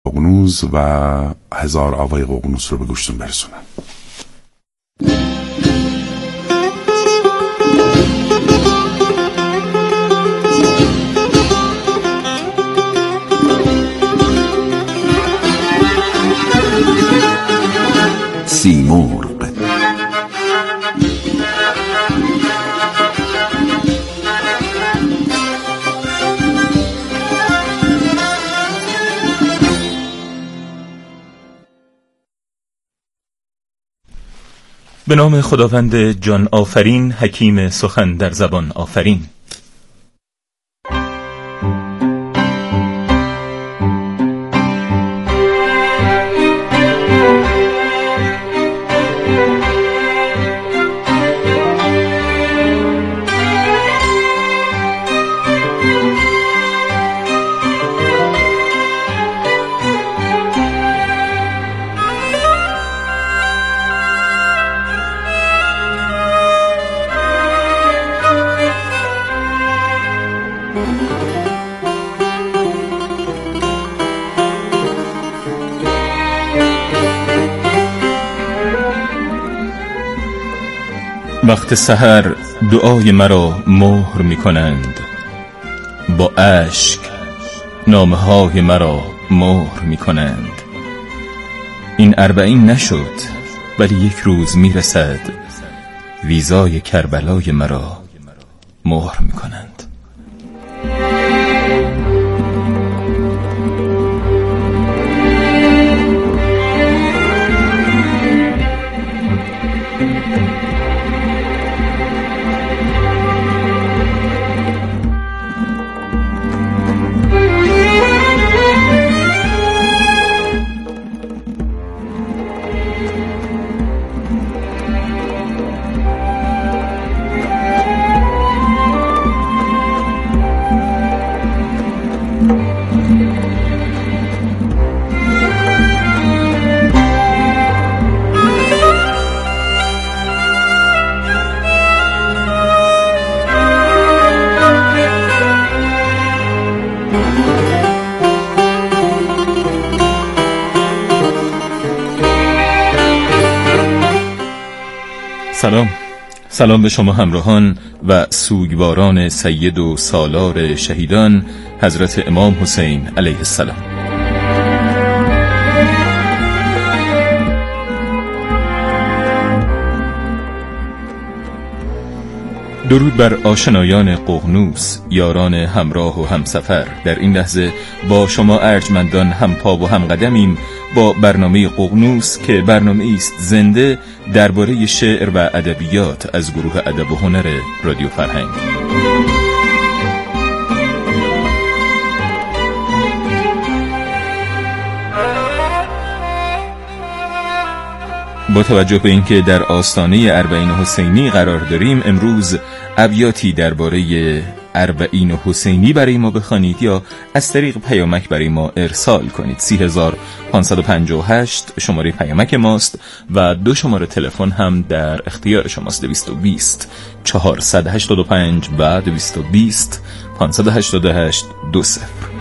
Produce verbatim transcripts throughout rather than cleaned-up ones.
ققنوس و هزار آوای ققنوس رو به گوشتون برسونم. سیمرغ. به نام خداوند جان آفرین، حکیم سخن در زبان آفرین. وقت سحر دعای مرا مهر می کنند، با اشک نامه های مرا مهر می کنند. این اربعین نشد ولی یک روز می رسد، ویزای کربلای مرا مهر می کنند. سلام سلام به شما همراهان و سوگواران سید و سالار شهیدان حضرت امام حسین علیه السلام. درود بر آشنایان ققنوس، یاران همراه و همسفر. در این لحظه با شما ارجمندان هم پا و هم قدمیم با برنامه ققنوس که برنامه است زنده درباره شعر و ادبیات از گروه ادب و هنر رادیو فرهنگ. با توجه به اینکه در آستانه اربعین حسینی قرار داریم، امروز ابیاتی درباره اربعین حسینی برای ما بخوانید یا از طریق پیامک برای ما ارسال کنید. سی هزار پانصد و پنجاه و هشت شماره پیامک ماست و دو شماره تلفن هم در اختیار شماست: دویست و بیست چهارصد و هشتاد و پنج و دویست و بیست پانصد و هشتاد و هشت دو صفر.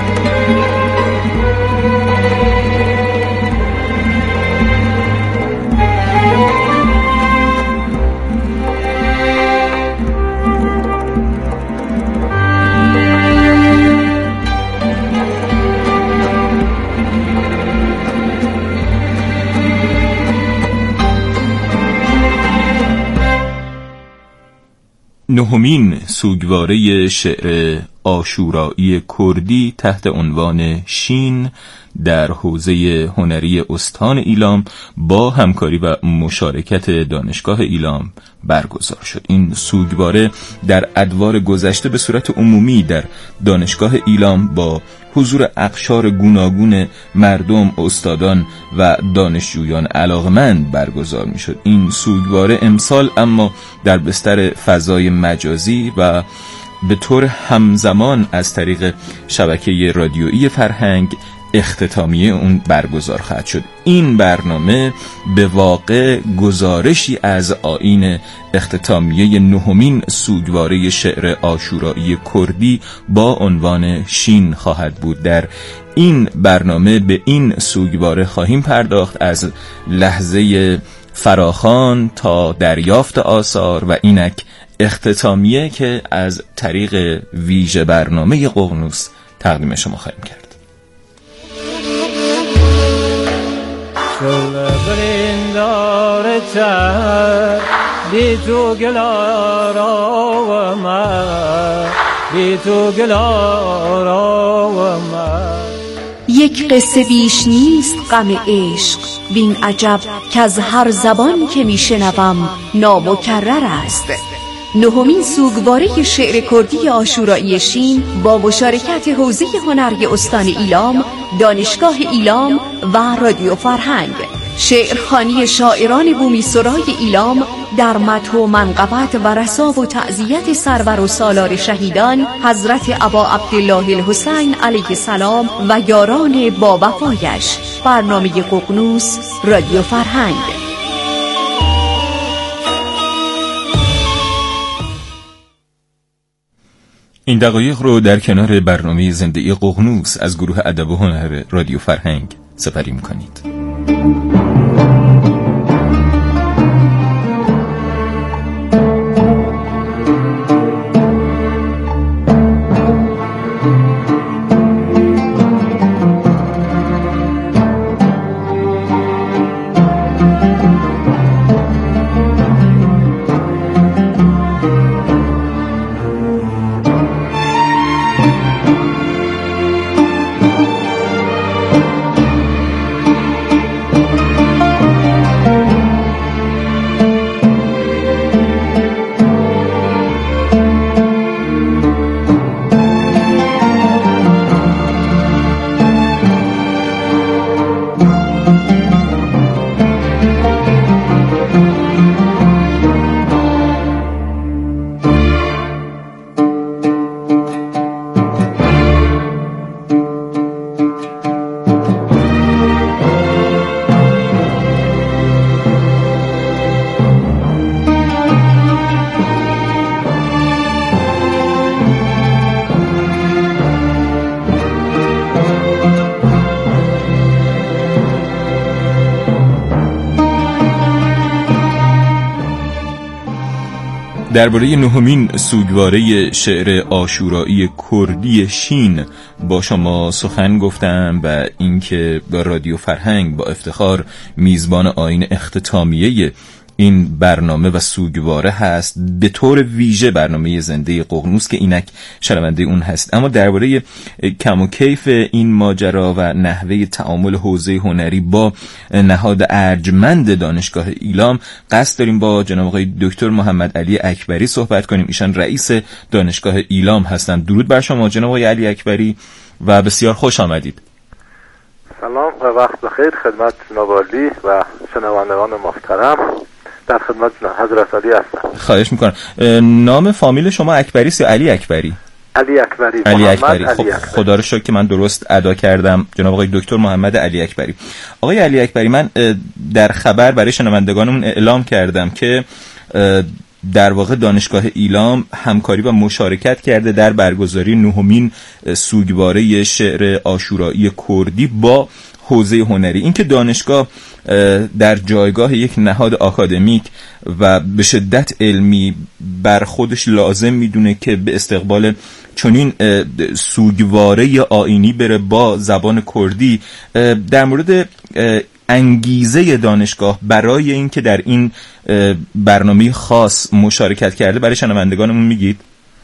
نهمین سوگواره شعر عاشورایی کردی تحت عنوان شین در حوزه هنری استان ایلام با همکاری و مشارکت دانشگاه ایلام برگزار شد. این سوگواره در ادوار گذشته به صورت عمومی در دانشگاه ایلام با حضور اقشار گوناگون مردم، استادان و دانشجویان علاقمند برگزار می شد. این سوگواره امسال اما در بستر فضای مجازی و به طور همزمان از طریق شبکه رادیویی فرهنگ اختتامیه اون برگزار خواهد شد. این برنامه به واقع گزارشی از آیین اختتامیه نهمین سوگواره شعر عاشورایی کردی با عنوان شین خواهد بود. در این برنامه به این سوگواره خواهیم پرداخت از لحظه فراخوان تا دریافت آثار و اینک اختتامیه که از طریق ویژه برنامه ققنوس تقدیم شما خواهیم کرد. شل بریندار تر بی تو گلارا و من بی تو گلارا و من. یک قصه بیش نیست غم عشق، وین عجب که از هر زبان که میشنوم نامکرر است. نهمین سوگواره شعر کردی عاشورایی شین با مشارکت حوزه هنری استان ایلام، دانشگاه ایلام و رادیو فرهنگ. شعرخوانی شاعران بومی سرای ایلام در مدح و منقبت و رثا و تعزیت سرور و سالار شهیدان حضرت ابا عبدالله الحسین علیه السلام و یاران با وفایش. برنامه ققنوس، رادیو فرهنگ. این دقایق رو در کنار برنامه زندگی ققنوس از گروه ادب و هنر رادیو فرهنگ سپری می‌کنید. درباره نهمین سوگواره شعر عاشورایی کردی شین با شما سخن گفتم و اینکه با رادیو فرهنگ با افتخار میزبان آیین اختتامیه این برنامه و سوگواره هست، به طور ویژه برنامه زنده ققنوس که اینک شنونده اون هست. اما درباره کم و کیف این ماجرا و نحوه تعامل حوزه هنری با نهاد ارجمند دانشگاه ایلام قصد داریم با جناب آقای دکتر محمد علی اکبری صحبت کنیم. ایشان رئیس دانشگاه ایلام هستند. درود بر شما جناب آقای علی اکبری و بسیار خوش آمدید. سلام و وقت بخیر خدمت جناب عالی و شنوندگان محترم. در خدمت حضرت علی هستم. خواهش میکنم. نام فامیل شما اکبری است یا علی اکبری؟ علی اکبری. علی اکبری. خب خدا رو شکر که من درست ادا کردم. جناب آقای دکتر محمد علی اکبری. آقای علی اکبری، من در خبر برای شنوندگانمون اعلام کردم که در واقع دانشگاه ایلام همکاری و مشارکت کرده در برگزاری نهمین سوگواره شعر عاشورایی کردی با حوزه هنری. اینکه دانشگاه در جایگاه یک نهاد آکادمیک و به شدت علمی بر خودش لازم میدونه که به استقبال چنین سوگواره آیینی بره با زبان کردی، در مورد انگیزه دانشگاه برای اینکه در این برنامه خاص مشارکت کرده برای شنوندگانمون میگید؟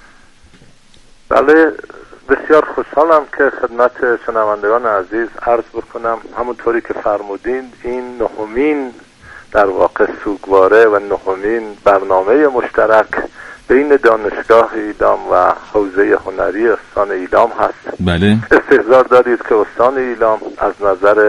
بله، بسیار خوشحالم که خدمت شنوندگان عزیز عرض بکنم همونطوری که فرمودین این نهمین در واقع سوگواره و نهمین برنامه مشترک بین دانشگاه ایلام و حوزه هنری استان ایلام هست. بله. استحضار دارید که استان ایلام از نظر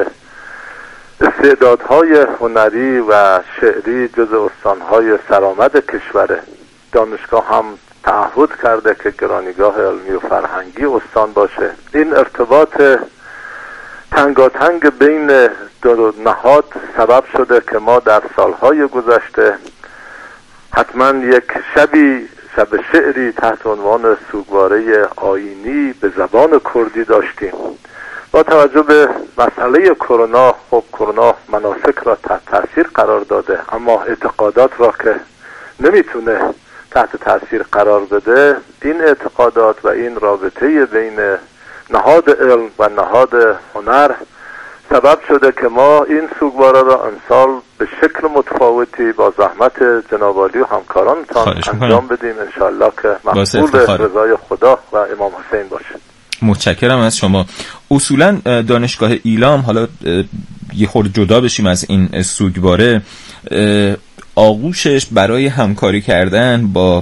استعدادهای هنری و شعری جز استانهای سرآمد کشوره. دانشگاه هم تعهد کرده که گرانیگاه علمی و فرهنگی استان باشه. این ارتباط تنگاتنگ بین دو نهاد سبب شده که ما در سالهای گذشته حتما یک شبی شب شعری تحت عنوان سوگواره آیینی به زبان کردی داشتیم. با توجه به مسئله کرونا، خب کرونا مناسک را تحت تاثیر قرار داده، اما اعتقادات را که نمیتونه تحت تاثیر قرار بده، این اعتقادات و این رابطه بین نهاد علم و نهاد هنر سبب شده که ما این سوگواره را امسال به شکل متفاوتی با زحمت جناب عالی و همکارانتان انجام بدیم، انشالله که مقبول رضای خدا و امام حسین باشه. متشکرم از شما. اصولا دانشگاه ایلام، حالا یه خورده جدا بشیم از این سوگواره، آغوشش برای همکاری کردن با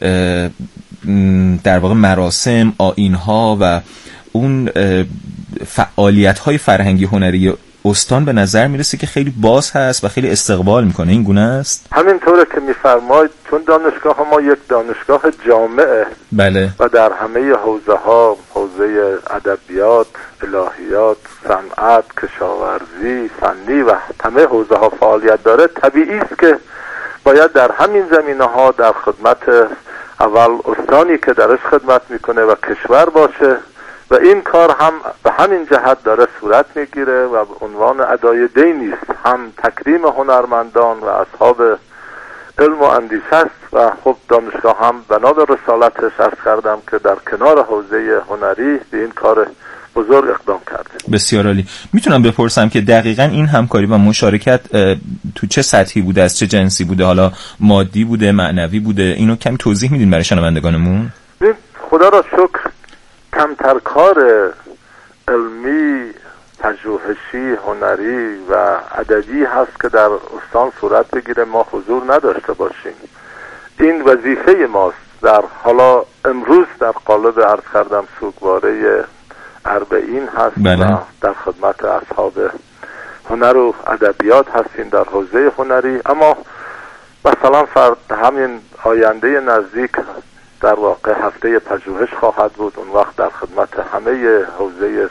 در واقع مراسم، آیین‌ها و اون فعالیت‌های فرهنگی هنری استان به نظر میرسه که خیلی باز هست و خیلی استقبال میکنه. این گونه است؟ همینطوره که میفرمایید، چون دانشگاه ما یک دانشگاه جامعه بله. و در همه حوزه ها، حوزه ادبیات، الهیات، صنعت، کشاورزی، فنی و همه حوزه ها فعالیت داره، طبیعی است که باید در همین زمینه ها در خدمت اول استانی که درش خدمت میکنه و کشور باشه و این کار هم به همین جهت داره صورت میگیره و به عنوان ادای دینی است، هم تکریم هنرمندان و اصحاب علم و اندیشه است و خب دانشگاه هم بنا به رسالتش عرض کردم که در کنار حوزه هنری به این کار بزرگ اقدام کرده. بسیار عالی. میتونم بپرسم که دقیقاً این همکاری و مشارکت تو چه سطحی بوده، از چه جنسی بوده؟ حالا مادی بوده، معنوی بوده؟ اینو کمی توضیح میدین برای شنوندگانمون؟ خدا را شکر کمتر کار علمی، پژوهشی، هنری و ادبی هست که در استان صورت بگیره ما حضور نداشته باشیم. این وظیفه ماست. در حالا امروز در قالب عرض کردم سوگواره اربعین هست بله. و در خدمت اصحاب هنر و ادبیات هستیم در حوزه هنری، اما مثلا فرد همین آینده نزدیک در واقع هفته پژوهش خواهد بود. اون وقت در خدمت همه حوزه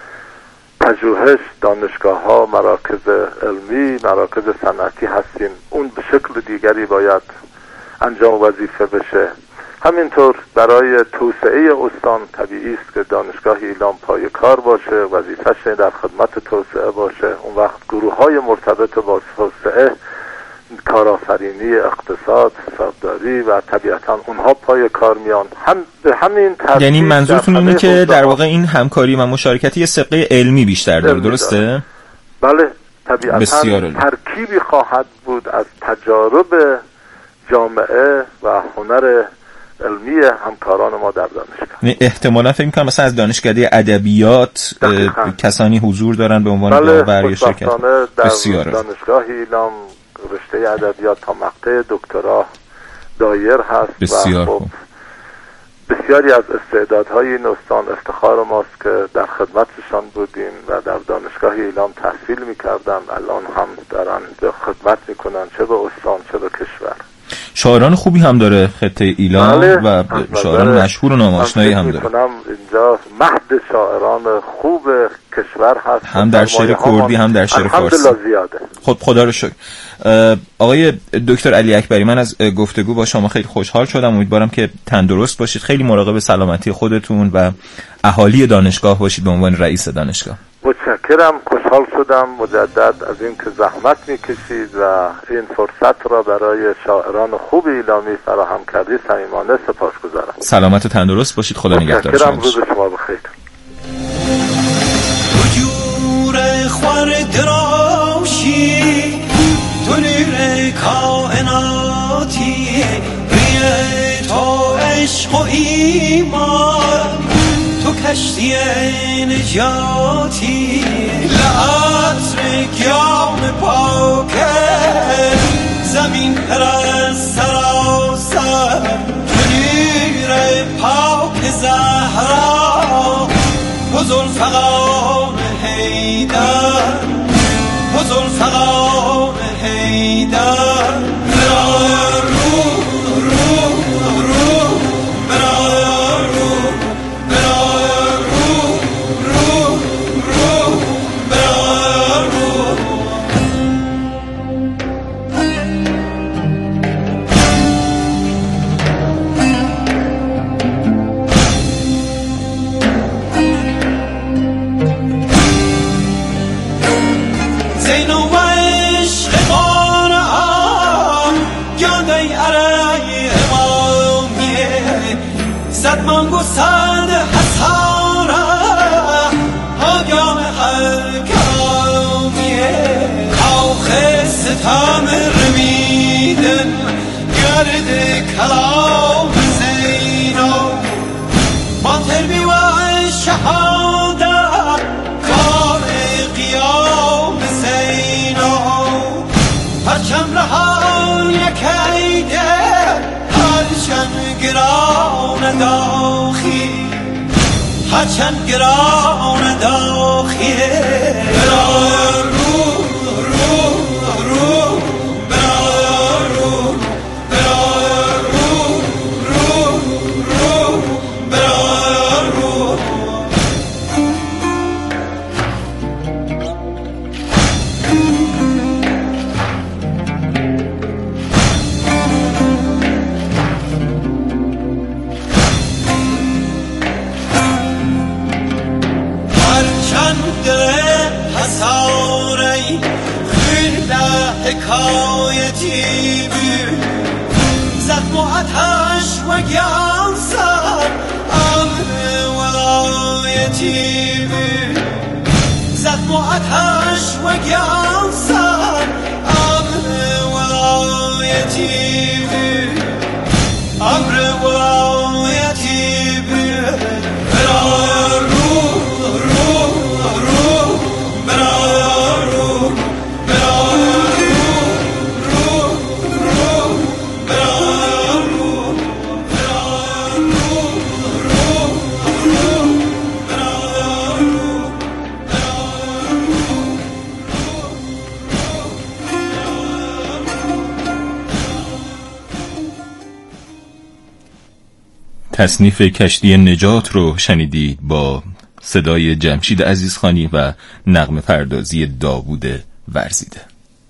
پژوهش، دانشگاه ها، مراکز علمی، مراکز صنعتی هستیم. اون به شکل دیگری باید انجام وظیفه بشه. همینطور برای توسعه استان طبیعی است که دانشگاه ایلام پای کار باشه، وظیفه‌ش در خدمت توسعه باشه. اون وقت گروه های مرتبط با توسعه، کارآفرینی، اقتصاد، حسابداری و طبیعتاً اونها پای کار میان. هم به همین ترتیب، یعنی منظورتون اینه که در واقع این همکاری و مشارکتی یه سابقه علمی بیشتر داره، درسته؟ داره. بله، طبیعتاً ترکیبی خواهد بود از تجارب جامعه و هنر علمی همکاران ما در دانشگاه. احتمالاً فکر می‌کنم مثلا از دانشکده ادبیات کسانی حضور دارن به عنوان یاور یا شرکت. بسیار در دانشگاه ایلام رشته ادبیات تا مقطع دکترا دایر هست. بسیار و خب بسیاری از استعدادهای این استان افتخار ماست که در خدمتشان بودیم و در دانشگاه ایلام تحصیل می‌کردن، الان هم دارن به خدمت می‌کنن، چه به استان چه به کشور. شاعران خوبی هم داره خطه ایلام بله، و شاعران مشهور و ناماشنایی هم داره. من اینجا مهد شاعران خوب کشور هست، هم در شعر کردی هم در شعر فارسی. الحمدلله زیاده. خب خدا رو شکر. آقای دکتر علی اکبری، من از گفتگو با شما خیلی خوشحال شدم. امیدوارم که تندرست باشید، خیلی مراقب سلامتی خودتون و اهالی دانشگاه باشید به عنوان رئیس دانشگاه. متشکرم، خوشحال شدم مجدد از این که زحمت میکشید و این فرصت را برای شاعران خوب ایلامی فراهم کردید. صمیمانه سپاسگزارم. سلامت و تندرست باشید. خدا نگهدار شما. روز شما بخیر. وجور خوار دراشی تو نور کائناتی، ریه تو عشق و ایمان، تو کشتی نجاتی، لعطر گیام پاکه زمین پر از سراسر، تو نور پاک زهرا و ذوالفقار حیدر، و ذوالفقار حیدر. زین و عشق قرآن گنده ارای امامیه صد مانگو صد حساره آگام هر کرامیه آخه ستم رمیدن گرد کلام زینو مانتر بی و شهادت کار قیام زینو پرچم رهان یکیده هرچند گران داخی هرچند گران داخیه برای رو رو رو برای رو برای رو رو رو برای رو حساری خیلی حکایتی بود زد و آتش و گیانسان امر ولایتی بود زد و آتش و گیانسان امر ولایتی بود امر ولایتی بود برای رو رو رو برای رو برای رو رو رو برای رو برای رو رو رو برای رو تصنیف کشتی نجات رو شنیدید با صدای جمشید عزیزخانی و نغمه پردازی داوود ورزیده.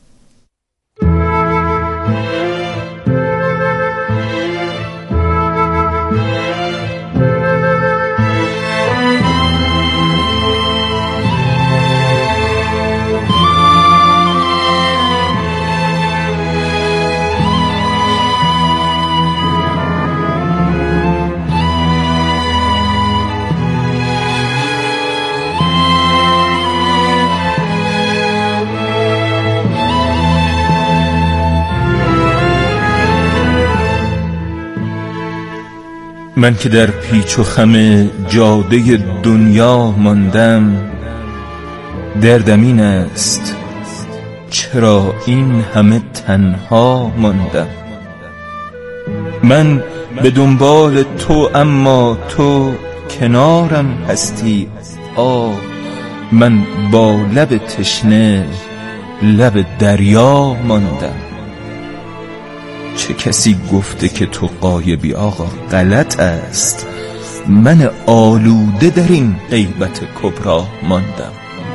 من که در پیچ و خم جاده دنیا ماندم دردم این است چرا این همه تنها ماندم. من به دنبال تو اما تو کنارم هستی آه من با لب تشنه لب دریا ماندم. چه کسی گفته که تو غایبی آقا غلط است من آلوده در این غیبت کبرا ماندم.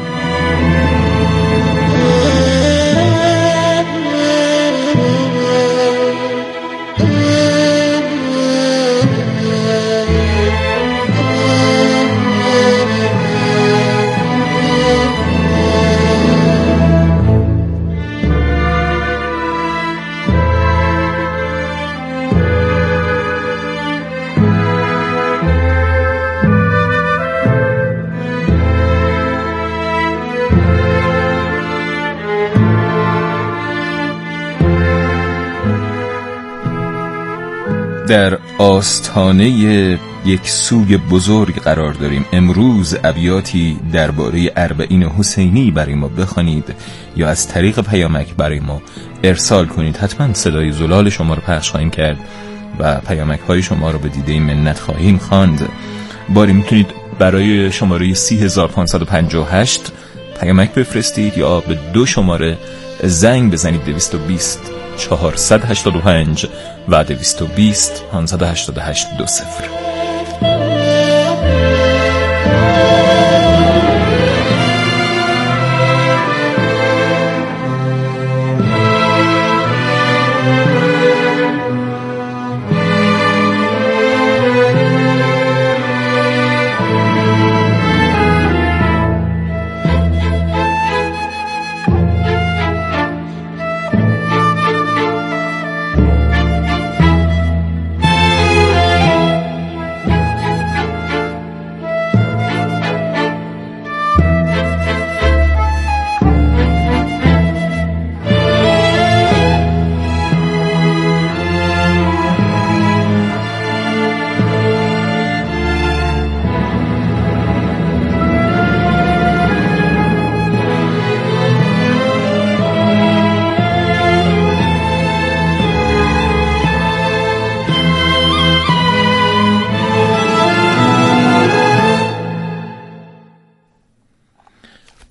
در آستانه یک سوگ بزرگ قرار داریم. امروز ابیاتی درباره اربعین حسینی برای ما بخوانید یا از طریق پیامک برای ما ارسال کنید. حتما صدای زلال شما رو پخش خواهیم کرد و پیامک های شما رو به دیده منت خواهیم خواند. باری میتونید برای شماره سی هزار و پانصد و پنجاه و هشت پیامک بفرستید یا به دو شماره زنگ بزنید دویست و بیست چهارصد و هشتاد و پنج و دویست و بیست پانصد و هشتاد و هشت دو صفر.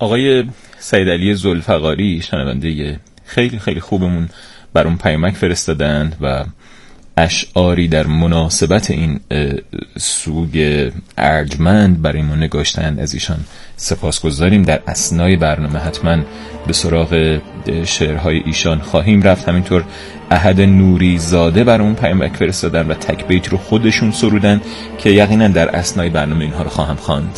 آقای سید علی ذوالفقاری شنونده خیلی خیلی خوبمون بر اون پیامک فرستادند و اشعاری در مناسبت این سوگ ارجمند برای ما نگاشتند. از ایشان سپاسگزاریم. در اثنای برنامه حتما به سراغ شعرهای ایشان خواهیم رفت. همینطور احد نوری زاده بر اون پیامک فرستادن و تک بیت رو خودشون سرودن که یقینا در اثنای برنامه اینها رو خواهم خواند.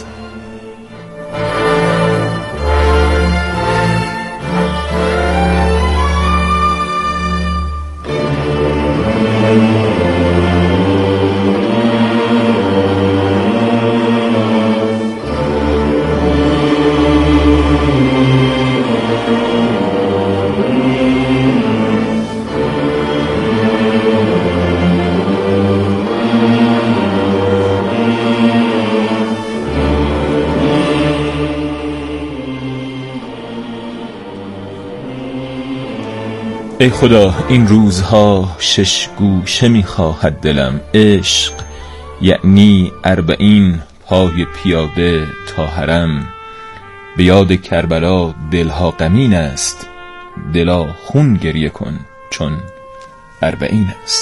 ای خدا این روزها شش گوشه میخواهد دلم، عشق یعنی اربعین پای پیاده تا حرم. به یاد کربلا دلها غمین است، دلا خون گریه کن چون اربعین است.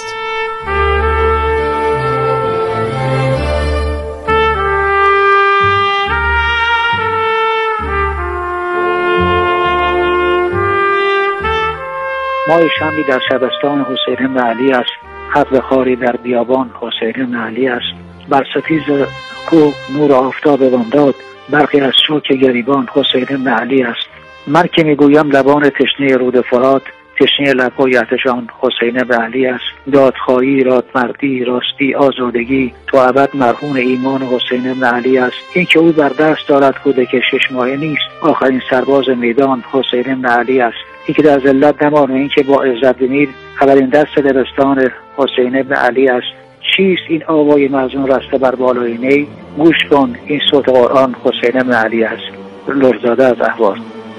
ماه شمعی در شبستان حسین بن علی است، حب خاری در بیابان حسین بن علی است. بر ستیز کوه نور آفتاب بامداد، برخی از شوک گریبان حسین بن علی است. من که میگویم لبان تشنه رود فرات، تشنه لب‌های آتشان حسین بن علی است. دادخواهی، رادمردی، راستی، آزادگی تو ابد مرهون ایمان حسین بن علی است. این که او بر دست دارد کودک شش ماهه نیست، آخرین سرباز میدان حسین بن علی است. این که در ذلت نمانه، این که با عزت بمیر، اولین دست دبستان حسین بن علی است. چیست این آوای مظنون رسته بر بالای نی؟ گوش کن این صوت قرآن حسین بن علی است. لرزاده از احوال.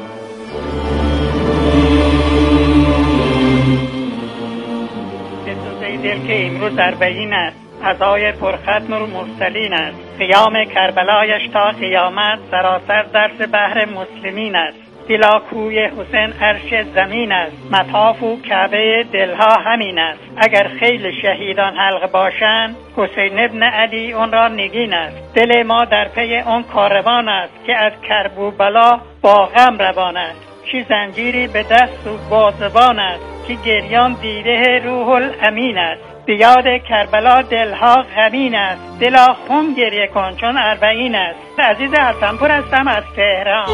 دل که امروز اربعین است، عزای پرختم مرسلین است. قیام کربلایش تا قیامت، سراسر درس بحر مسلمین است. دلا کوی حسین عرش زمین است، مطاف و کعبه دلها همین است. اگر خیل شهیدان حلق باشند، حسین ابن علی اون را نگین است. دل ما در پی اون کاروان است، که از کرب و بلا با غم روان است. چی زنجیری به دست و بازبان است، که گریان دیده روح الامین است. بیاد کربلا دلها غمین است، دلا خون گریه کن چون اربعین است. عزیز حسنپور هستم از تهران.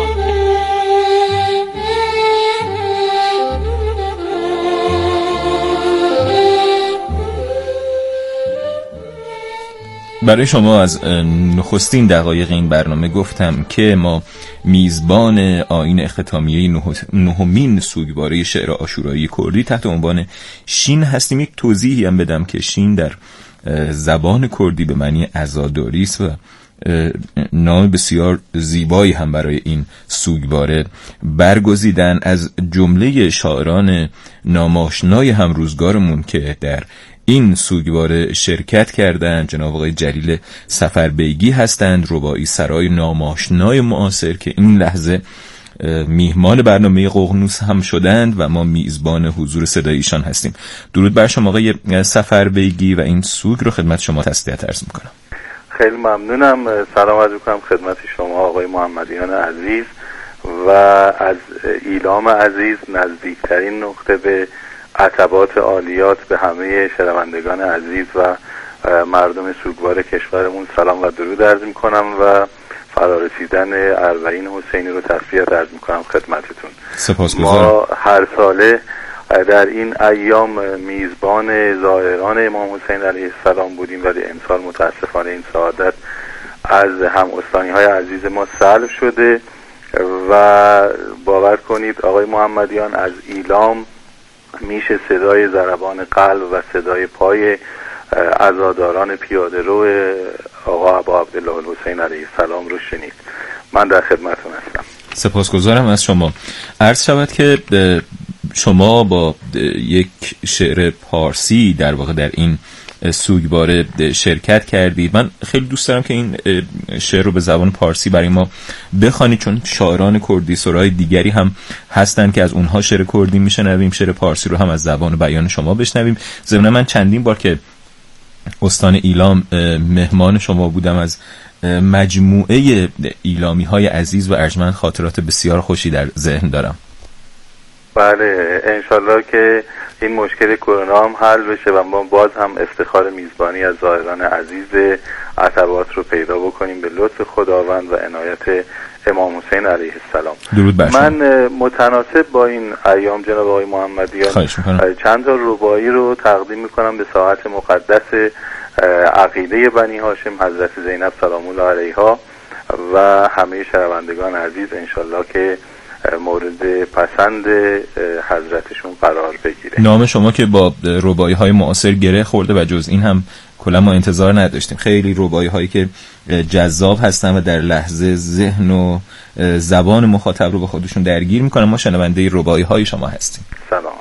برای شما از نخستین دقایق این برنامه گفتم که ما میزبان آیین اختتامیه نهمین سوگواره شعر عاشورایی کردی تحت عنوان شین هستیم. یک توضیحی هم بدم که شین در زبان کردی به معنی عزاداری است و نام بسیار زیبایی هم برای این سوگواره برگزیدن. از جمله شاعران ناماشنای همروزگارمون که در این سوگواره شرکت کردند جناب آقای جلیل سفربیگی هستند، رباعی سرای ناماشنای معاصر که این لحظه میهمان برنامه ققنوس هم شدند و ما میزبان حضور صدای ایشان هستیم. درود بر شما آقای سفربیگی و این سوگ رو خدمت شما تسلیت عرض میکنم. خیلی ممنونم. سلام عرض میکنم خدمت شما آقای محمدیان عزیز و از ایلام عزیز نزدیکترین نقطه به عتبات عالیات به همه شنوندگان عزیز و مردم سوگوار کشورمون سلام و درود عرض میکنم و فرارسیدن اربعین حسینی رو تسلیت عرض میکنم خدمتتون. سپاسگزارم. ما هر ساله در این ایام میزبان زائران امام حسین علیه السلام بودیم، ولی امسال متاسفانه این سعادت از هم استانی های عزیز ما سلب شده و باور کنید آقای محمدیان از ایلام میشه صدای ضربان قلب و صدای پای عزاداران پیاده رو آقا ابا عبدالله الحسین علیه السلام رو شنید. من در خدمتتون هستم. سپاسگزارم از شما. عرض شود که شما با یک شعر پارسی در واقع در این سوگواره شرکت کردید. من خیلی دوست دارم که این شعر رو به زبان پارسی برای ما بخوانید، چون شاعران کردی سرای دیگری هم هستن که از اونها شعر کردی میشنویم، شعر پارسی رو هم از زبان بیان شما بشنویم. ضمن من چندین بار که استان ایلام مهمان شما بودم، از مجموعه ایلامی های عزیز و ارجمند خاطرات بسیار خوشی در ذهن دارم. بله، انشالله که این مشکل کرونا هم حل بشه و ما باز هم افتخار میزبانی از زائران عزیز عتبات رو پیدا بکنیم به لطف خداوند و عنایت امام حسین علیه السلام. درود بر شما. من متناسب با این ایام جناب آقای محمدیان چند تا رباعی رو تقدیم میکنم به ساعت مقدس عقیده بنی هاشم حضرت زینب سلام الله علیها و همه شنوندگان عزیز، انشالله که مورد پسند حضرتشون قرار بگیره. نام شما که با رباعی های معاصر گره خورده و جز این هم کلا ما انتظار نداشتیم. خیلی رباعی هایی که جذاب هستن و در لحظه ذهن و زبان مخاطب رو به خودشون درگیر میکنن. ما شنونده رباعی های شما هستیم. سلامت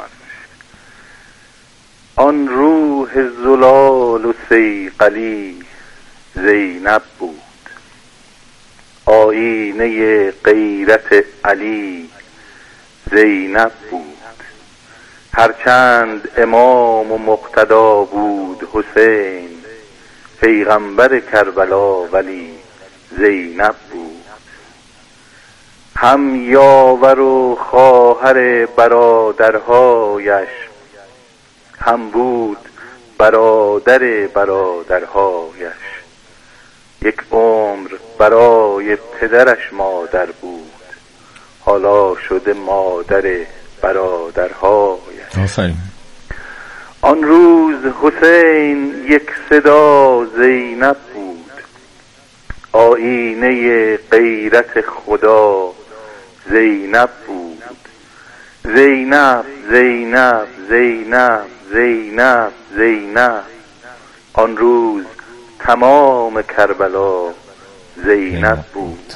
آن روح زلال و صیقلی زینب بود، آیینه غیرت علی زینب بود. هرچند امام و مقتدا بود حسین، پیغمبر کربلا ولی زینب بود. هم یاور و خواهر برادرهایش، هم بود برادر برادرهایش. یک عمر برای پدرش مادر بود، حالا شده مادر برادرهایش. آفرین. آن روز حسین یک صدا زینب بود، آیینه غیرت خدا زینب بود. زینب زینب زینب زینب زینب، آن روز تمام کربلا زینب بود.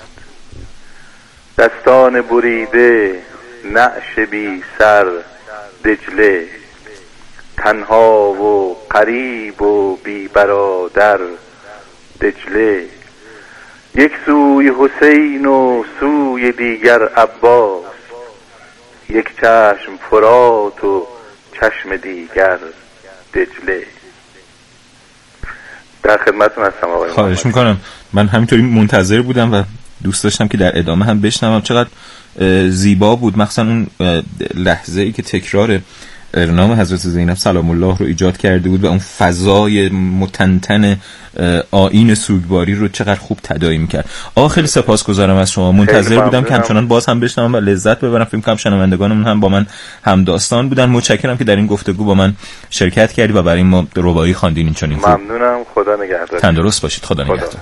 دستان بریده نعش بی سر دجله، تنها و قریب و بی برادر دجله. یک سوی حسین و سوی دیگر عباس، یک چشم فرات و چشم دیگر دجله. در خدمتتون هستم آقای. خواهش میکنم. من همینطوری منتظر بودم و دوست داشتم که در ادامه هم بشنوم. چقدر زیبا بود، مخصوصا اون لحظه ای که تکرار نام حضرت زینب سلام الله رو ایجاد کرده بود و اون فضای متنتن آیین سوگواری رو چقدر خوب تداعی میکرد. آقا خیلی سپاسگزارم از شما. منتظر بودم که همچنان باز هم بشنوم و لذت ببرم. فکر کنم شنوندگانمون هم با من هم داستان بودن. متشکرم که در این گفتگو با من شرکت کردی و برای ما رباعی خواندین. این چنین خوب. ممنونم. خدا نگهدار. تندرست باشید. خدا نگهدار.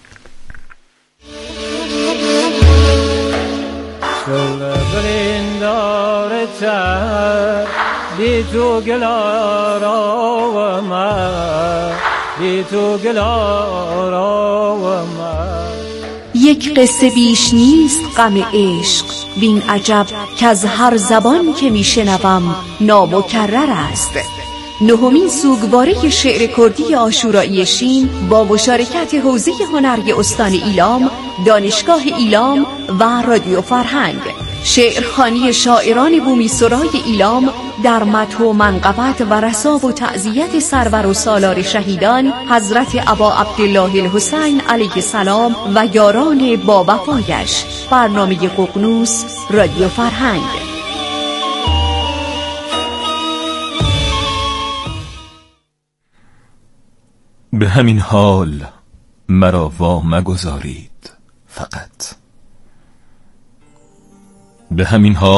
بی تو گلارا و من، بی تو گلارا و من. یک قصه بیش نیست غم عشق، بین عجب که از هر زبان که میشنوم نامکرر است. نهمین سوگواره شعر کردی عاشورایی شین با مشارکت حوزه هنری استان ایلام، دانشگاه ایلام و رادیو فرهنگ. شعرخوانی شاعران بومی سرای ایلام در مدح و منقبت و رثا و تعزیت سرور و سالار شهیدان حضرت ابا عبدالله الحسین علیه السلام و یاران با وفایش. برنامه ققنوس، رادیو فرهنگ. به همین حال مرا وا مگذارید فقط، به همین حال